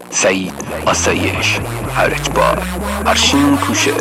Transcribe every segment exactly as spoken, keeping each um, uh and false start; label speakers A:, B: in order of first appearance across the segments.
A: سعید آسایش، هر اجبار، ارشین کوشه.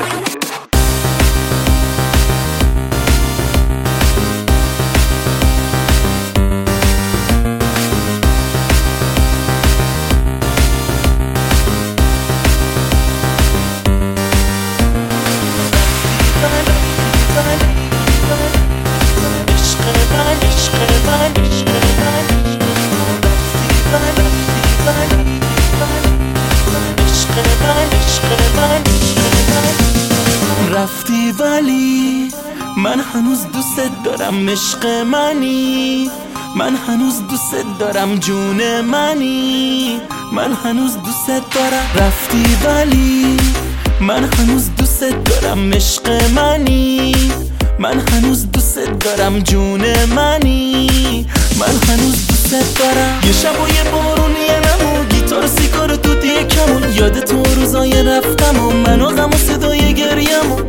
B: رفتی ولی من هنوز دوست دارم، عشق منی، من هنوز دوست دارم، جون منی، من هنوز دوست دارم. رفتی ولی من هنوز دوست دارم، عشق منی، من هنوز دوست دارم، جون منی، من هنوز دوست دارم. یه شب و یه بارون یه نمو گیتار سیگار توتی کمون، یاد تو روزای رفتم و من و غم و صدای گریمو.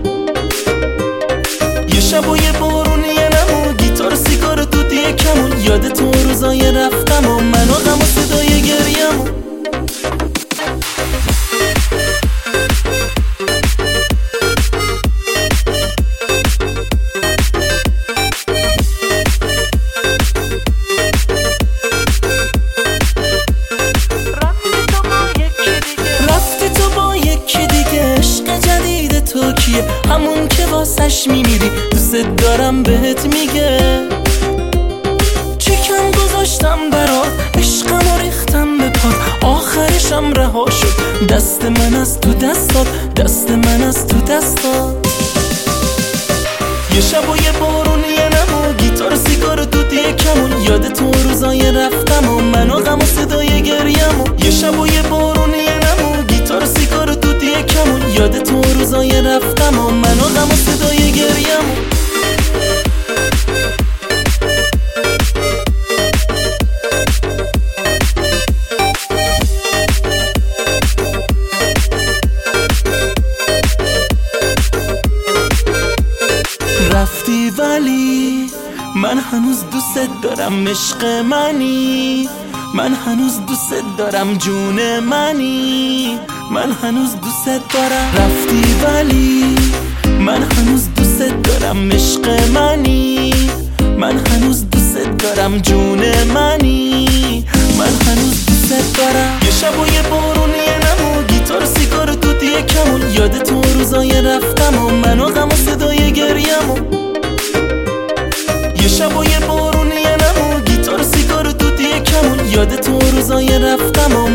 B: یه شب و یه بارون یه نمو گیتار سیگار توتی کمون، یاد تو روزای رفتم و من و غم و صدای گریمو. تو کیه؟ همون که واسش میمیری، دوست دارم بهت میگه. چیکم گذاشتم برات، عشقم و ریختم به پات، آخرشم رها شد، دست من از تو دستات، دست من از تو دستات. یه شب و یه بارون یه نمو گیتار سیگار توتی کمون، یاد تو روزای رفتم و من و غم و صدای گریمو. یه شب و یه بارون یه نمو گیتار سیگار توتی کمون، یاد تو روزای رفتم و من و غم و صدای گریمو. رفتی ولی من هنوز دوست دارم، عشق منی، من هنوز دوست دارم، جون منی، من هنوز دوست دارم. رفتی ولی من هنوز دوست دارم، عشق منی، من هنوز دوست دارم، جون منی، من هنوز دوست دارم. یه شب و یه بارون یه نمو گیتار سیگار توتی کمون، یاد تو روزای رفتم و من و غم و صدای گریمو. یه شب و یه بارون یه نمو گیتار سیگار توتی کمون، یاد تو روزای رفتم و